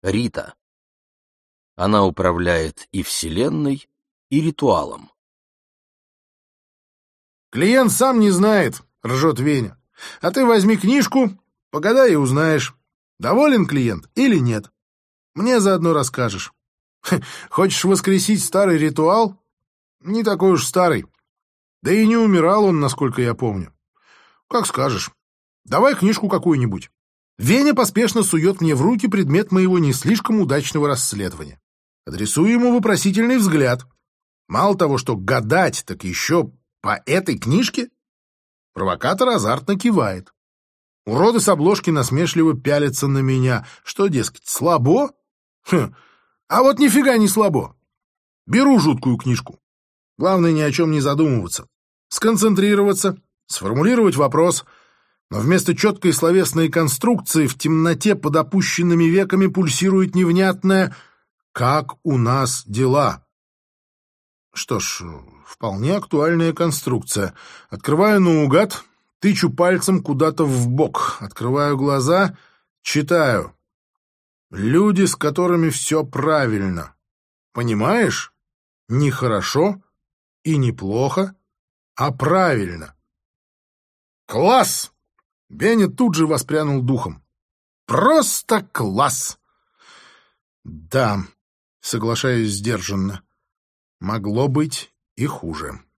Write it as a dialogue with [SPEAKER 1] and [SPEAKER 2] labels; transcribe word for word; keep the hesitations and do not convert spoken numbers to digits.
[SPEAKER 1] Рита. Она управляет и Вселенной, и ритуалом.
[SPEAKER 2] «Клиент сам не знает», — ржет Веня. «А ты возьми книжку, погадай и узнаешь, доволен клиент или нет. Мне заодно расскажешь. Хочешь воскресить старый ритуал? Не такой уж старый. Да и не умирал он, насколько я помню. Как скажешь. Давай книжку какую-нибудь». Веня поспешно сует мне в руки предмет моего не слишком удачного расследования. Адресую ему вопросительный взгляд. Мало того, что гадать, так еще по этой книжке? Провокатор азартно кивает. Уроды с обложки насмешливо пялятся на меня. Что, дескать, слабо? Хм, а вот нифига не слабо. Беру жуткую книжку. Главное, ни о чем не задумываться. Сконцентрироваться, сформулировать вопрос. Но вместо четкой словесной конструкции в темноте под опущенными веками пульсирует невнятное «Как у нас дела?». Что ж, вполне актуальная конструкция. Открываю наугад, тычу пальцем куда-то в бок, открываю глаза, читаю. Люди, с которыми все правильно. Понимаешь? Не хорошо и не плохо, а правильно. Класс! Беня тут же воспрянул духом. Просто класс! Да, соглашаюсь сдержанно. Могло быть и хуже.